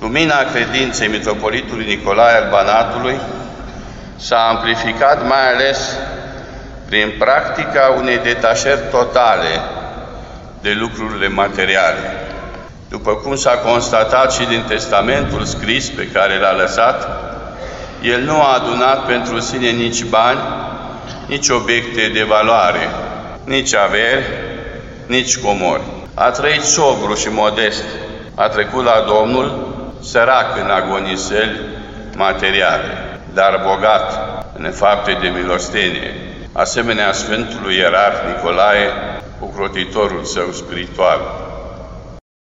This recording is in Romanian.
Lumina credinței mitropolitului Nicolae al Banatului s-a amplificat mai ales prin practica unei detașări totale de lucrurile materiale. După cum s-a constatat și din testamentul scris pe care l-a lăsat, el nu a adunat pentru sine nici bani, nici obiecte de valoare, nici averi, nici comori. A trăit sobru și modest, a trecut la Domnul sărac în agoniseli materiale, dar bogat în fapte de milostenie, asemenea Sfântului Ierarh Nicolae, ocrotitorul său spiritual.